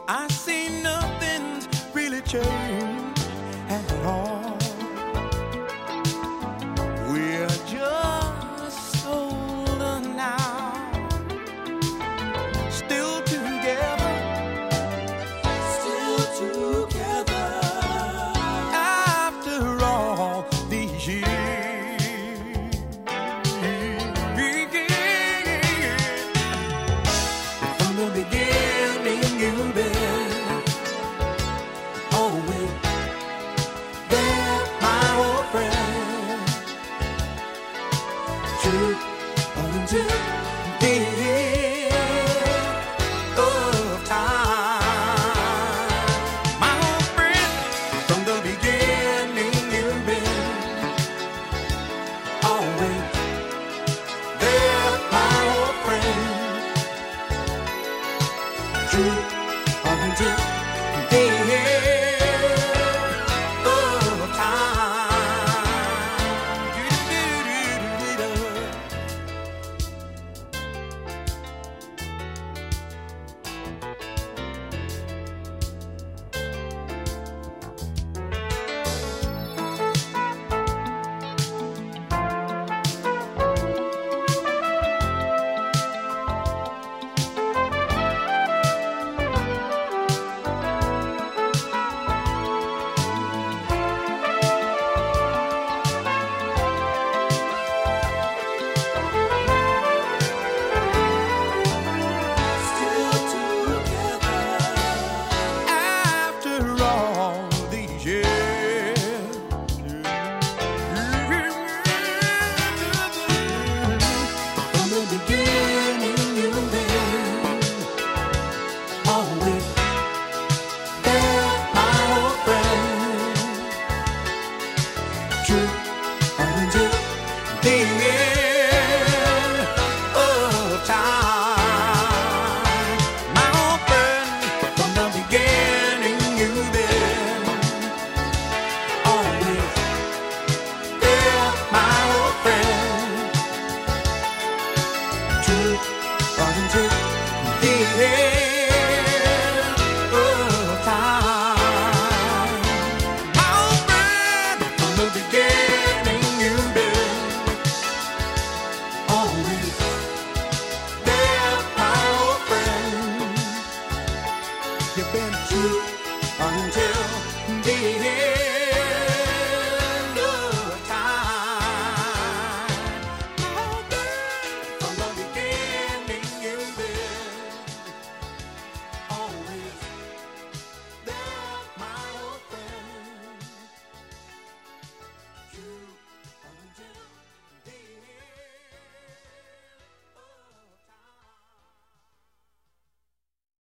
I see nothing's really changed at all. We're just older now, still together, after all these years. From the beginning, you've been always there, my old friend. True until the end of time. My old friend, from the beginning, you've been always there, my old friend. True until the end of time. After all these years, from the beginning, you've been always there, my old friend. True until the end of time. My old friend, from the beginning, you've been always there, my old friend. True until the end of time. My old friend, from the beginning, you've been always there, my old friend. You've been true until the end.